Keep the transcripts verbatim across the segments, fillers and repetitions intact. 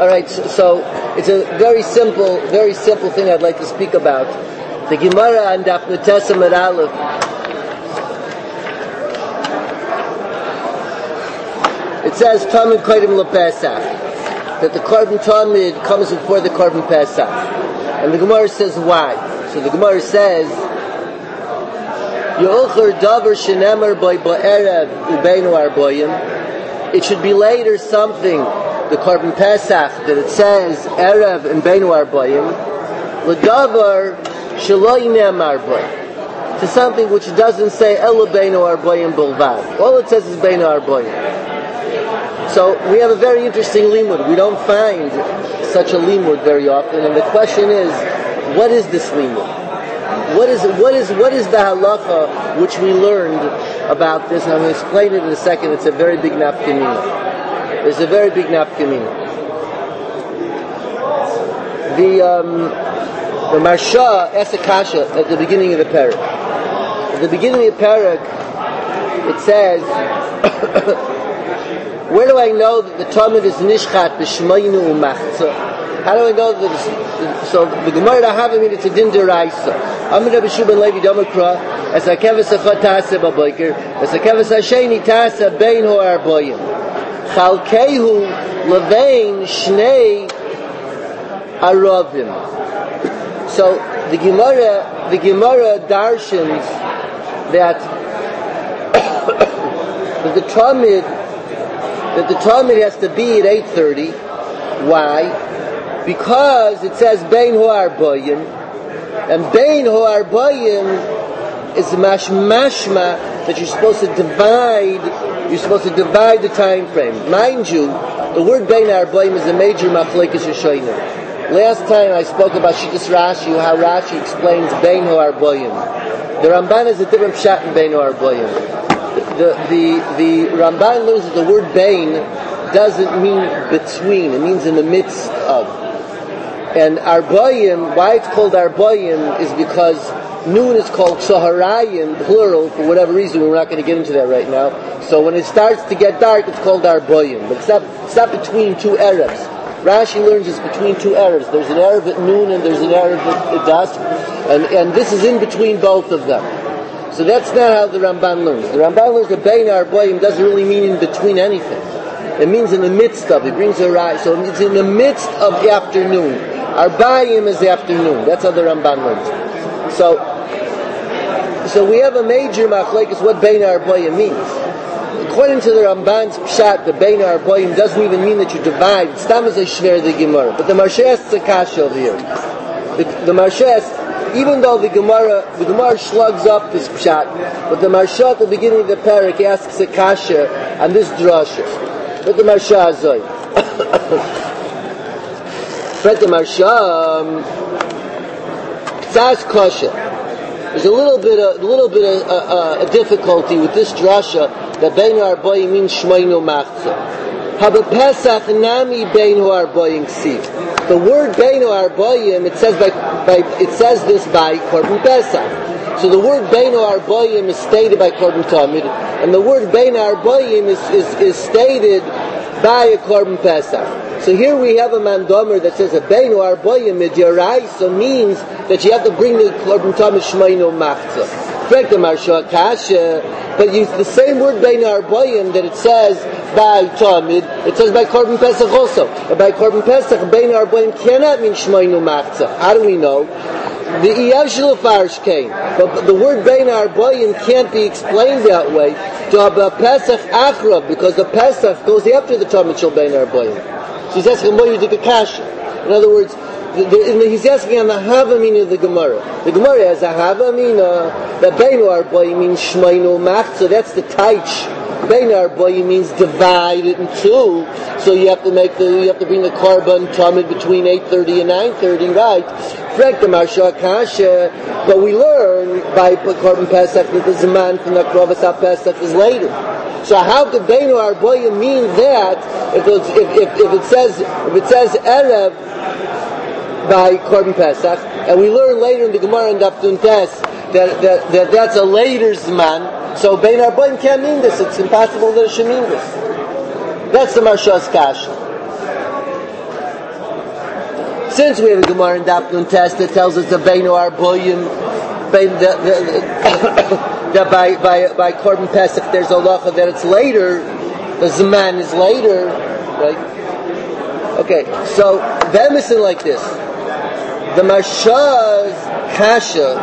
All right, so, so it's a very simple, very simple thing I'd like to speak about. The Gemara and Daf Nutes Amud Aleph. It says Tamid Kodim LePesach, that the Korban Tamid comes before the Korban Pesach, and the Gemara says why. So the Gemara says, Yochur Davar Shenemer By Ba'erev Ubeinu Arboyim. It should be later something, the Korban Pesach, that it says Erev and Beinu Arboyim, L'davar Shelo Yinemar Arboyim, to something which doesn't say Elo Beinu Arboyim Bilvad. All it says is Beinu Arboyim. So we have a very interesting limud. We don't find such a limud very often, and the question is, what is this limud? What is what is what is the halacha which we learned about this? And I'm going to explain it in a second. It's a very big nafkamina. There's a very big nafkamina. The um, the Marsha asks a kasha at the beginning of the parak. At the beginning of the parak, it says, where do I know that the Talmud is nishchat b'shmayinu u'machza? How do I know that it's, so the Gemara Rahavim, it's a din deraisa. Amir Rabbi Shua ben Levi Domakra, as a keves achot ta'aseh b'boker, as a keves hasheni ta'aseh bein ho'arboyim. Chalkehu levein shnei aravim. So the Gemara, the Gemara darshans that that the Talmud that the Talmud has to be at eight thirty. Why? Because it says Bein Ho'arboyim, and Bein Ho'arboyim is mashmashma that you're supposed to divide. You're supposed to divide the time frame. Mind you, the word Bein Ho'arboyim is a major machlekes rishonim. Last time I spoke about Shittas Rashi, how Rashi explains Bein Ho'arboyim. The Ramban is a different pshat in Bein Ho'arboyim. The, the the Ramban learns that the word Bein doesn't mean between, it means in the midst of. And Arboyim, why it's called Arboyim is because noon is called Saharayim, plural, for whatever reason. We're not going to get into that right now. So when it starts to get dark, it's called Arboyim. But it's not, it's not between two Arabs. Rashi learns it's between two Arabs. There's an Arab at noon and there's an Arab at dusk. And, and this is in between both of them. So that's not how the Ramban learns. The Ramban learns that Bein Arboyim doesn't really mean in between anything. It means in the midst of. It brings a rise. So it's in the midst of the afternoon. Arbayim is the afternoon. That's how the Ramban learns. So, so we have a major machlekes what Bein Arboyim means. According to the Ramban's pshat, the Bein Arboyim doesn't even mean that you divide. It's tam as a shver the Gemara. But the Marsha asks a kasha over here. The, the Marsha asks, even though the Gemara, the Gemara slugs up this pshat, but the Marsha at the beginning of the parak asks a kasha on this drasha. But the Marsha azay. But the Marsha tzaz kasha. There's a little bit, of, a little bit of uh, uh, a difficulty with this drasha that Bein Arboyim means shmaynu machza. Haba Pesach nami Bein Arboyim ksiv. The word Bein Arboyim, it says by, by it says this by Korban Pesach. So the word Bein Arboyim is stated by Korban Tamid, and the word Bein Arboyim is, is, is stated by a Korban Pesach. So here we have a mandomer that says that Bein Arboyim midiraisa means that you have to bring the Korban Tamid Shmayno Machza. Correct the Marsha Kasha, but use the same word Bein Arboyim that it says by Tamid, it says by Korban Pesach also. And by Korban Pesach, Bein Arboyim cannot mean Shmayno Machza. How do we know? The Iyav Shel Farish came, but the word Bein Arboyim can't be explained that way to a Pesach Achra, because the Pesach goes after the Tamid Shel Bein Arboyim. So he's asking what you did the kasha. In other words, the, the, he's asking on the Havamina of the Gemara. The Gemara has a Havamina that Bein Arboyim means Shmayno Machza. That's the Taich. Bein Arboyim means divide it in two. So you have to make the you have to bring the Korban Tamid between eight thirty and nine thirty, right? Correct the Marsha Kasha, but we learn by Korban Pesach that the Zaman from the Krovas Pesach is later. So how could Bein Arboyim mean that if, if, if, if it says if it says Erev by Korban Pesach, and we learn later in the Gemara and Daf Nutes that, that, that that's a later Zman, so Bein Arboyim can't mean this. It's impossible that it should mean this. That's the Marsha's Kasha. since we have a Gemara in Daf Nun Tes that tells us the Beinu Arboyim, that by by by Korban Pesach there's a halacha that it's later, the Zman is later, right? Okay, so Be'emison like this, the Marsha's Kasha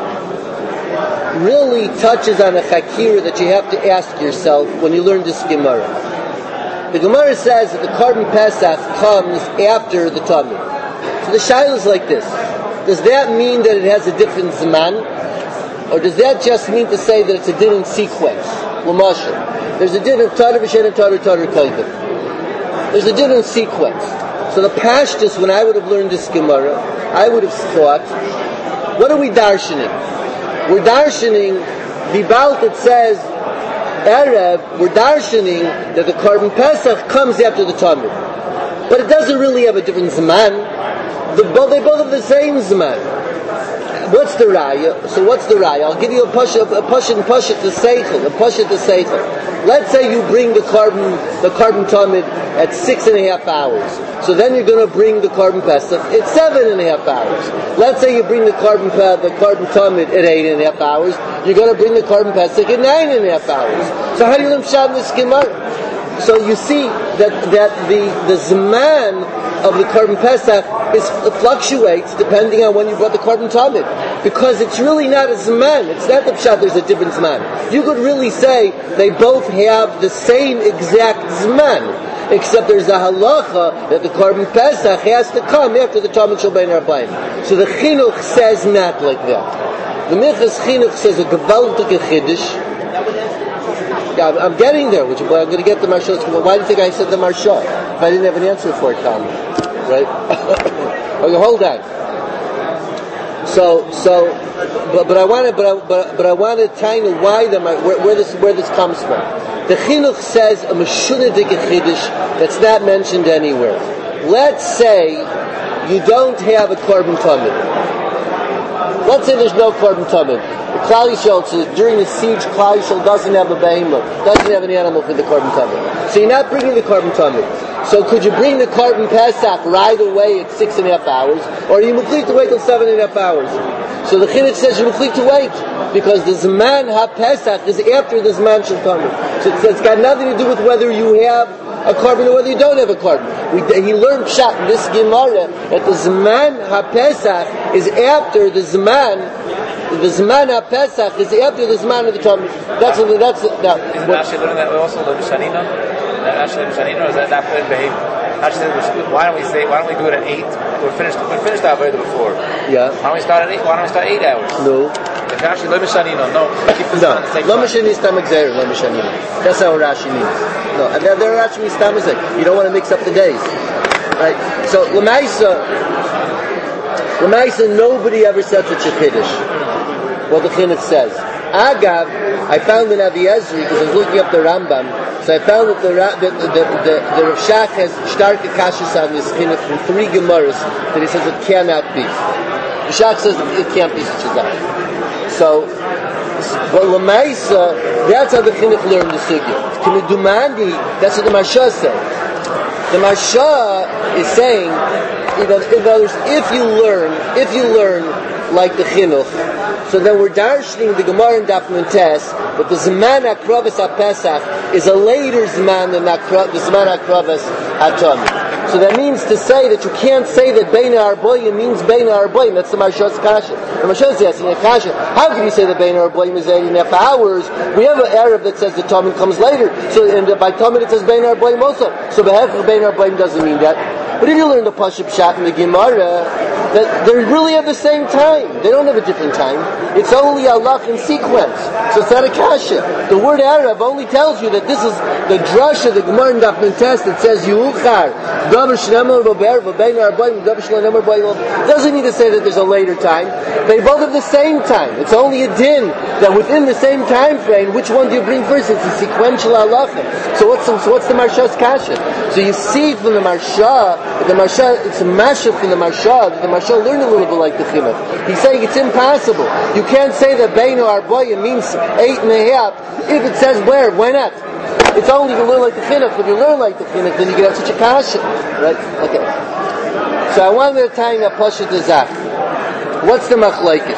really touches on a chakira that you have to ask yourself when you learn this Gemara. The Gemara says that the Korban Pesach comes after the Talmud. So the shaila is like this. Does that mean that it has a different Zman? Or does that just mean to say that it's a different sequence? L'mashal. There's a different Tatar V'Shen Tatar Tatar Kaidim. There's a different sequence. So the Pashtus, when I would have learned this Gemara, I would have thought, what are we darshaning? We're darshaning the Baal that says Erev, we're darshaning that the Korban Pesach comes after the Talmud. But it doesn't really have a different Zman. The, both, they both have the same Zman. What's the Raya? So what's the Raya? I'll give you a push, a push and push it to Seichel, a push it to Seichel. Let's say you bring the Korban, the Korban Talmud at six and a half hours. So then you're going to bring the Korban Pesach at seven and a half hours. Let's say you bring the Korban the Korban Talmud at eight and a half hours. You're going to bring the Korban Pesach at nine and a half hours. So how do you learn Pshat in this Gemara? So you see that that the the Zman of the Korban Pesach is fluctuates depending on when you brought the Korban Talmud, because it's really not a Zman. It's not the Pshat. There's a different Zman. You could really say they both have the same exact Zman, except there's a halacha that the Korban Pesach has to come after the Talmud Shel Bein Arbaim. So the Chinuch says not like that. The Minchas Chinuch says a gewaltige Chiddush. Yeah, I'm getting there, which I'm going to get the Marsha. Why do you think I said the Marsha? If I didn't have an answer for it, Tom. Right? Okay, hold on. So, so, but, but I want to, but I, but, but I want to tell you why the where, where this where this comes from. The Chinuch says a Meshunadik Chiddush that's not mentioned anywhere. Let's say you don't have a Korban Talmud. Let's say there's no Korban Talmud. Klal Yisrael says during the siege, Klal Yisrael doesn't have a behemoth, doesn't have an animal for the Korban Talmud. So you're not bringing the Korban Talmud. So could you bring the Korban Pesach right away at six and a half hours, or are you muklik to wait till seven and a half hours? So the Chinuch says you're muklik to wait because the Zman HaPesach is after the Zman Shel Talmud. So it's, it's got nothing to do with whether you have a Korban or whether you don't have a Korban. We, he learned Pshat in this Gemara that the Zman HaPesach is after the Zman. The Zman HaPesach is after the Zman of the Talmud. That's what, that's now. Isn't Rashi learning that also the Mishanina? Rashi the Mishanina, or is that not put in behavior? Why don't we say? Why don't we do it at eight? We're finished. We're finished our Avodah before. Yeah. Why don't we start at eight? Why don't we start eight hours? No. If Rashi lo Mishanina, no. Keep this no. on the same Lo Mishanina is Tamak Zera. Lo Mishanina. That's how Rashi means. No. And there, there Rashi means Tamak Zera. You don't want to mix up the days, right? So Lamaisa, Lamaisa, nobody ever said such a Chiddush. What the Chinuch says. Agav, I found in Avi Ezri, because I was looking up the Rambam, so I found that the the the, the, the Rav Shach has starke kashas on this Chinuch from three Gemaras that he says it cannot be. The Shach says it can't be such a guy. So, but Lamaisa, that's how the Chinuch learned the Sugya. Kimidumandi, that's what the Marsha said. The Marsha is saying, in other words, if you learn, if you learn like the Chinuch, so then we're darshaning the Gemara in Daf Nun Tes, but the Zman HaKravas HaPesach is a later Zman than the Zman HaKravas HaTamid. So that means to say that you can't say that Bein HaArboyim means Bein HaArboyim. That's the Marsha's Kasha. The Marsha is asking a Kasha. How can you say that Bein HaArboyim is eight and a half hours? We have an Arab that says the Talmud comes later. So and by Talmud it says Bein HaArboyim also. So Behechach Bein HaArboyim doesn't mean that. But if you learn the Pashup Pshat in the Gemara, that they really have the same time. They don't have a different time. It's only Allah in sequence. So it's not a kasha. The word Arab only tells you that this is the drush of the Gemara in Daf Nun Tes that says Yuchar. Doesn't need to say that there's a later time. They both have the same time. It's only a din that within the same time frame, which one do you bring first? It's a sequential halacha. So what's the, so what's the Marsha's kasha? So you see from the Marsha, the Marsha, it's a mashup from the Marsha. The Marsha learned a little bit like the Chinuch. He's saying it's impossible. You can't say that Beinu Arboyim means eight and a half if it says where. Why not? It's only you learn like the Chinuch. If you learn like the Chinuch, then you can have such a kasha, right? Okay. So I wanted to tell you a Pashat Azach. What's the machlokes?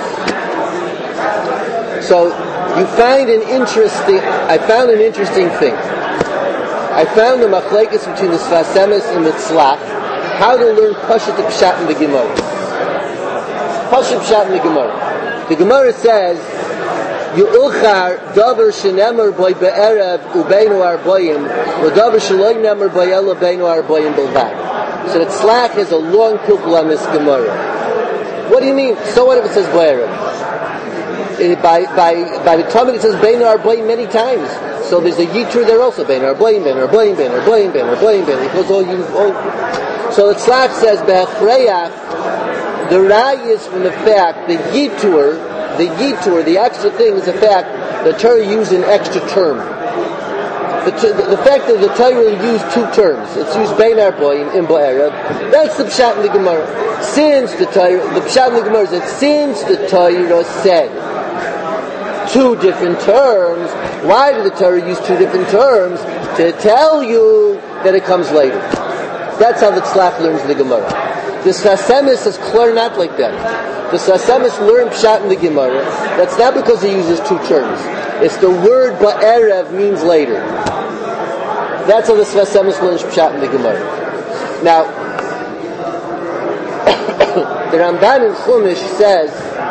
So you find an interesting. I found an interesting thing. I found the machlokes between the Sfas Emes and the Tzlach. How to learn Pashat Pshat in the Gemara. Pashat Pshat in the Gemara. The Gemara says, "Yu'uchar davar shenemer by be'erev ubeinu arboyim, u'davar shaloi nemer by ela beinu arboyim bilvad." So the Tzlach has a long pilpul on this Gemara. What do you mean? So what if it says be'erev? By by by the Talmud it says beinu arboyim many times. So there's a yitur there also. Beinu arboyim, beinu arboyim, beinu arboyim, beinu arboyim, beinu. It goes all you. All. So the Tzlach says be'achreach. The rai is from the fact the yitur, the yitur, the extra thing is the fact the Torah used an extra term. The, the fact that the Torah used two terms, it's used bein arboim in ba'erev. That's the pshat in the Gemara. Since the Torah, the pshat in the Gemara is that since the Torah said two different terms, why did the Torah use two different terms? To tell you that it comes later. That's how the Tzlach learns the Gemara. The Sfas Emes is clear not like that. The Sfas Emes learn pshat in the Gemara. That's not because he uses two terms. It's the word ba'erev means later. That's how the Sfas Emes learns pshat in the Gemara. Now, the Ramban in Chumash says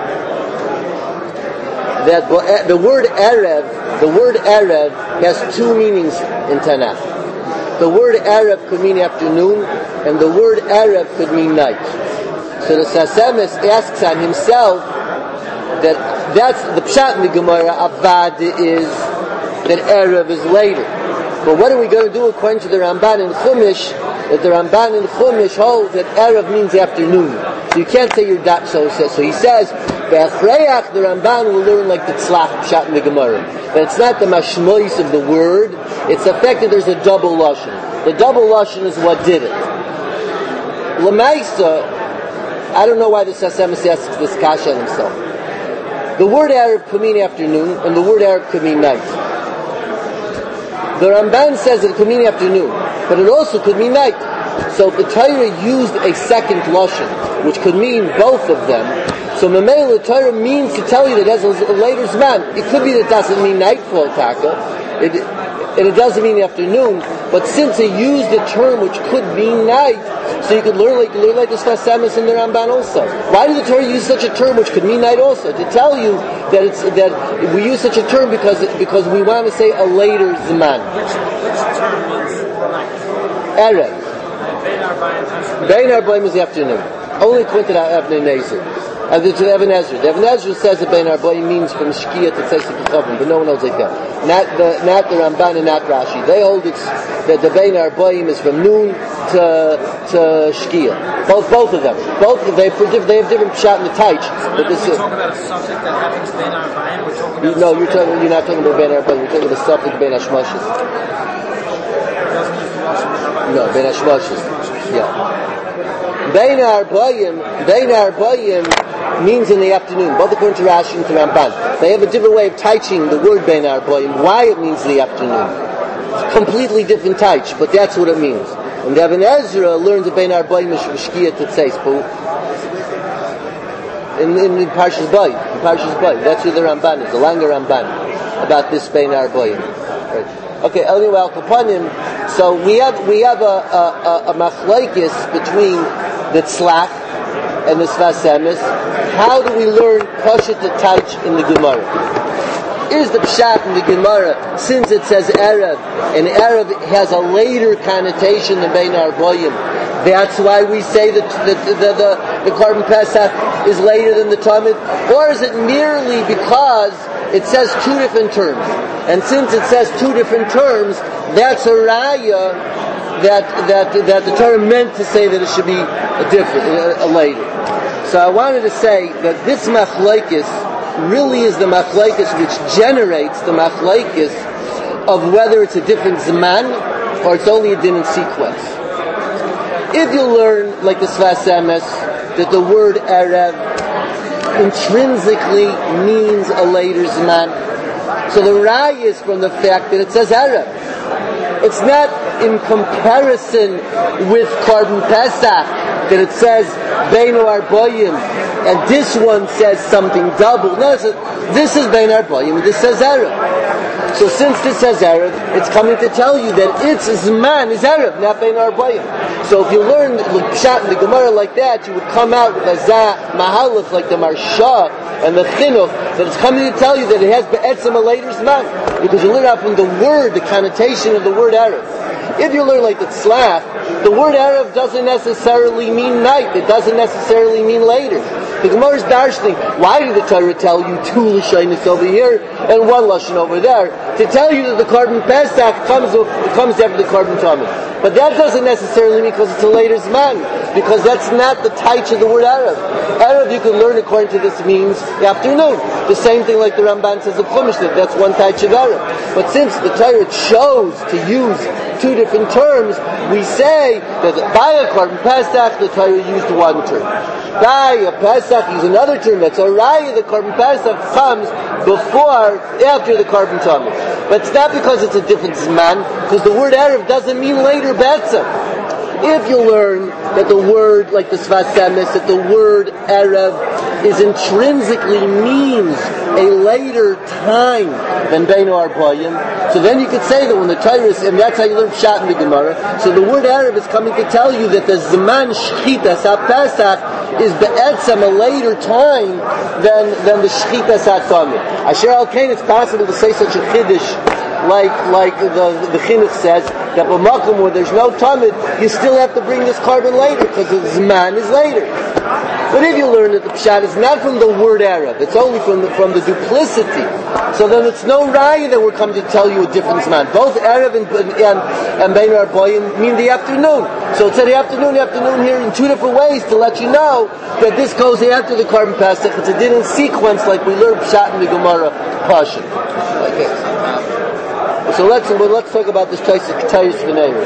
that the word erev, the word erev has two meanings in Tanakh. The word Erev could mean afternoon, and the word Erev could mean night. So the Sfas Emes asks on himself that that's the pshat in the Gemara. Avad is that Erev is later. But what are we going to do according to the Ramban in Chumash? That the Ramban in Chumash holds that Erev means afternoon. So you can't say your dot. So says. So he says, "Be'achreach." The Ramban will learn like the Tzlach pshat in the Gemara. But it's not the mashmois of the word. It's the fact that there's a double lashon. The double lashon is what did it. L'maisa, I don't know why the Sfas Emes asks this kasha on himself. The word Arab could mean afternoon, and the word Arab could mean night. The Ramban says it could mean afternoon, but it also could mean night. So the Torah used a second lashon, which could mean both of them. So Mamela, the Torah means to tell you that it has a later zman. It could be that it doesn't mean nightfall, taka. It, and it doesn't mean afternoon, but since it used a term which could mean night, so you could learn like learn like the Sfas Emes and the Ramban also. Why did the Torah use such a term which could mean night also? To tell you that it's that we use such a term because because we want to say a later zman. Which which term means night? Erev. Bein Arbaim is the afternoon. Only pointed out Avnei Nezer. And to the Even Ezra. The Even Ezra says that Bein Arbaim means from Shkia to Tzesik Chavim, but no one knows like that. Not the not the Ramban and not Rashi. They hold it's that the Bein Arbaim is from noon to to Shkia. Both both of them. Both they they have different pshat in the taich. So whenever we talk about a subject that happens Bein Arbaim, we're talking about. No, you're talking. You're not talking about Bein Arbaim. You're talking about the subject Bein Hashmashis. No, Bein Hashmashis. Yeah. Bein Arbaim, Bein Arbaim means in the afternoon, both according to Rashi and to Ramban. They have a different way of teaching the word Bein Arbaim, why it means in the afternoon. It's completely different teach, but that's what it means. And the Even Ezra learns that Bein Arbaim is from Shkia to Tzespu. In, in, in Parshas Bay, in Parshas Bay, that's where the Ramban is, the longer Ramban, about this Bein Arbaim. Right. Okay, anyway, Al Kapanim, so we have we have a, a, a, a machlokes between the Tzlach and the Sfas Emes. How do we learn Pashat the Taich in the Gemara? Is the Pshat in the Gemara, since it says Erev, and Erev has a later connotation than Bein Arbaim, that's why we say that the, the, the, the Korban Pesach is later than the Talmud? Or is it merely because it says two different terms? And since it says two different terms, that's a raya that that that the Torah meant to say that it should be a different, a, a later. So I wanted to say that this machlokes really is the machlokes which generates the machlokes of whether it's a different zman or it's only a din in sequence. If you learn, like the Sfas Emes, that the word Erev intrinsically means a later zman, so the raya is from the fact that it says Erev. It's not in comparison with Korban Pesach that it says Beinu Arboyim, and this one says something double. No, this is Beinu Arboyim, and this says Erev. So since this says Erev, it's coming to tell you that its Zman is Erev, not Beinu Arboyim. So if you learn the Pshat and the Gemara like that, you would come out with a Zah Mahalach like the Marsha and the Chinuch, that it's coming to tell you that it has Be'etzem a later Zman, because you learn out from the word, the connotation of the word Erev. If you learn like the Tzlach, the word Erev doesn't necessarily mean night, it doesn't necessarily mean later. The Gemara is darshaning, why did the Torah tell you two Lashonos over here and one Lashon over there? To tell you that the Korban Pesach comes, comes after the Korban Tamid. But that doesn't necessarily mean because it's a later Zman, because that's not the taich of the word Erev. Erev, you can learn according to this means afternoon. The same thing like the Ramban says of Chumash, that that's one taich of Erev. But since the Torah chose to use two different terms, we say that by a Korban Pesach, the Torah used one term. By a Pesach, use another term. That's a Raya. The Korban Pesach comes before, after the Korban Tamid. But it's not because it's a different Zman, because the word Erev doesn't mean later Betzim. If you learn that the word, like the Sfas Emes, that the word Erev is intrinsically means a later time than Beinu Arboyim, so then you could say that when the Torah is, and that's how you learn Pshat in the Gemara, so the word Erev is coming to tell you that the Zman Shchitas HaPesach is be'etzem a later time than, than the Shchitas HaTamid. Asher al Kain, it's possible to say such a Chiddush like like the the Chinuch says, that b'makom where there's no Tamid, you still have to bring this carbon later, because the Zman is later. But if you learn that the Pshat is not from the word Erev, it's only from the, from the duplicity, so then it's no Raya that we're coming to tell you a different Zman. Both Erev and, and, and Beinu Arboyim mean the afternoon. So it's the afternoon, the afternoon here in two different ways to let you know that this goes after the Korban Pesach. It's a din in sequence like we learned Pshat in the Gemara Pasha. Okay. So let's well, let's talk about this Taisus Ketayus V'Neir.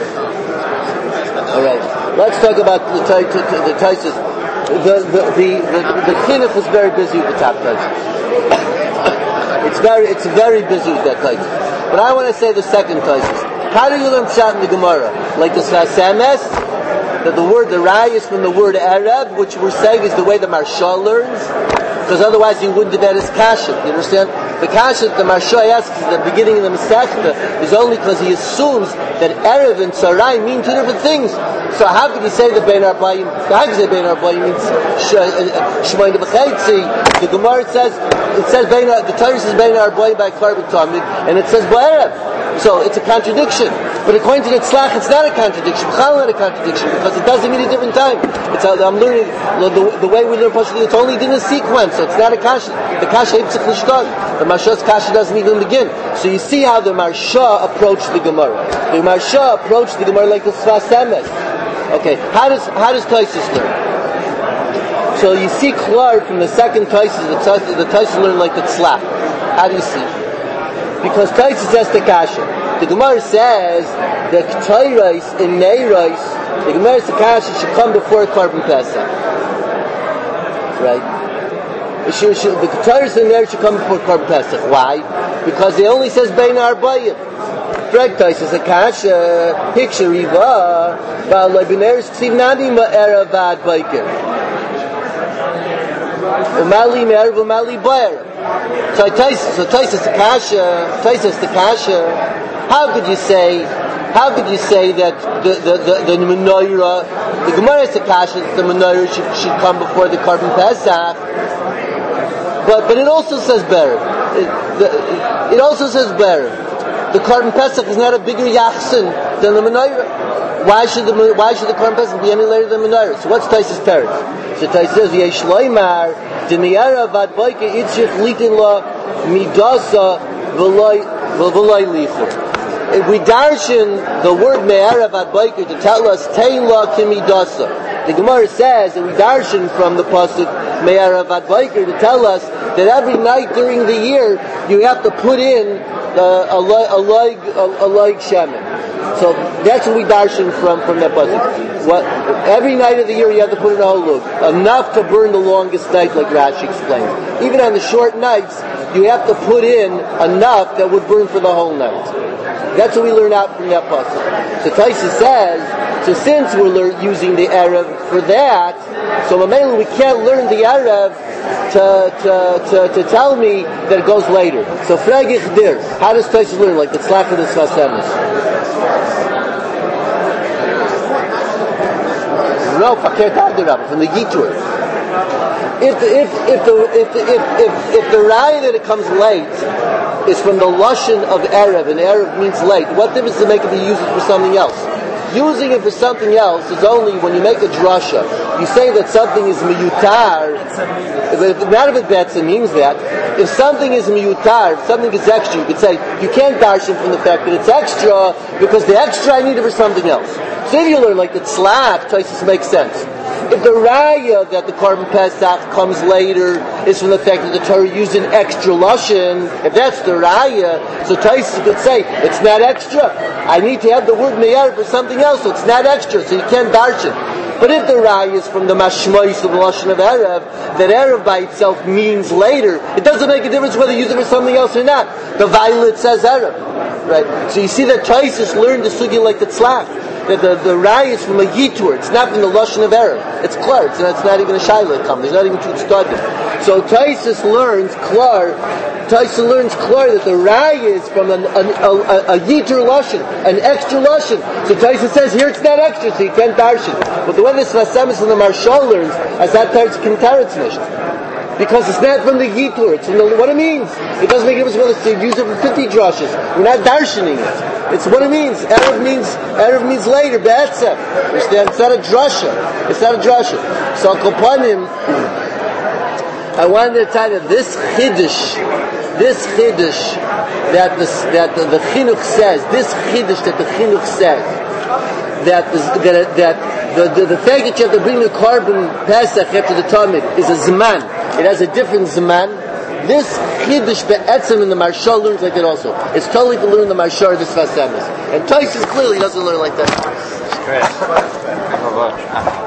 All right, let's talk about the the Taisus. The the the the, the Chinuch is very busy with the top Taisus. It's very it's very busy with that Taisus. But I want to say the second Taisus. How do you learn Pshat in the Gemara? Like the Sfas Emes, that the word the Rai is from the word Erev, which we're saying is the way the Marsha learns, because otherwise you wouldn't have had his kasha. You understand? The kasha the Marsha asks at the beginning of the Masechta is only because he assumes that Erev and Sarai mean two different things. So how could he say that Bein Arbayim? How could he say Bein Arbayim means Shmoyne B'Chaitzi? The Gemara says it says Bein, the Torah says Bein Arbayim by Korban Tamid, and it says B'Erev. So it's a contradiction. But according to the Tzlach, it's not a contradiction. It's not a contradiction because it doesn't mean a different time. It's how, I'm learning the, the, the way we learn Pashut. It's only in a sequence, so it's not a kasha. The kasha Hiptzich L'Shton. The Marsha's kasha doesn't even begin. So you see how the Marsha approached the Gemara. The Marsha approached the Gemara like the Sfas Emes. Okay, how does how does Taisus learn? So you see klar from the second Taisus, the Taisus learn like the Tzlach. How do you see? Because Taisus says the kasha. The Gemara says that Ketayrais and Neirais, the Gemara says the kasha should come before Korban Pesach. Right? It should, should, the Ketayrais and Neirais should come before Korban Pesach. Why? Because it only says Bein Arbayim. Greg Taisus a kasha, picture Riva, Ba'alai B'Neirais Ksiv Nadi Ma'era Vad Baiker. Umali Me'er Umali Ba'era. So Taisus, so Taisus the kasha, Taisus the kasha. How could you say? How could you say that the the the, the menorah, the Gemara is the kasha, that the menorah should, should come before the Korban Pesach? But but it also says better. It, the, it also says better. The Korban Pesach is not a bigger yachsin than the menorah. Why should the why should the Korban Pesach be any later than the menorah? So what's Taisus Teretz? So Taisus says Yesh Loimar Demiara Vad Boike Itzich Litin La Midasa V'Loi V'Loi Lichur. If we darshan the word Me'era Vad Boike to tell us Tein La Kimidasa, the Gemara says that we darshan from the pasuk Me'era Vad Boike to tell us that every night during the year you have to put in uh, a leg, a leg, a leg shemen. So that's what we darshan from from that pasuk. What every night of the year you have to put in a whole lug, enough to burn the longest night, like Rashi explains. Even on the short nights, you have to put in enough that would burn for the whole night. That's what we learn out from that pasuk. So Taisa says, so since we're lear- using the Erev for that, so Mamela, we can't learn the Erev to, to, to, to tell me that it goes later. So Fragich dir, how does Taisa learn? Like the tzlach of the Svasemis. No, from the Yitur. If the if if the if the, if if, if the raya that it comes late is from the lashon of Erev, and Erev means late, what difference does it make if you use it for something else? Using it for something else is only when you make a drasha. You say that something is miyutar. If the matter of it means that if something is miyutar, if something is extra, you could say you can't darshan from the fact that it's extra because the extra I need it for something else. So if you learn like the tzlach, Tosfos makes sense. If the raya that the Korban Pesach comes later is from the fact that the Torah used an extra lashon, if that's the raya, so Tosfos could say it's not extra. I need to have the word me'er for something else, so it's not extra, so you can't darshan. But if the raya is from the mashmois of the lashon of Erev, that Erev by itself means later, it doesn't make a difference whether you use it for something else or not. The violet says Erev, right? So you see that Tosfos learned the sugya like the tzlach. That the, the raya is from a yitur, it's not from the lashon of Erev. It's klar, it's not, it's not even a shayla come, there's not even two tztadim. So Tosfos learns klar, Tosfos learns klar that the raya is from an, an, a, a, a yitur lashon, an extra lashon. So Tosfos says here it's not extra, so you can't darshan. But the way this Vasemis and the Marshal learns, as that teretz can teretz nicht. Because it's not from the yitur, it's from the, what it means. It doesn't make a difference whether to use it for fifty drushes. We're not darshaning it. It's what it means. Erev means Erev means later. Be'etzem. It's not a drasha. It's not a drasha. So Kopanim, I wanted to tell you this chiddush, this chiddush that the that the, the chinuch says, this chiddush that the chinuch says, that the, that that the, the the fact that you have to bring the Korban Pesach after the Talmud is a zman. It has a different zman. This chiddush be'etzem in the Marshal learns like that also. It's totally to learn the Marshal of this Vasemis. And Tosfos clearly doesn't learn like that. Great.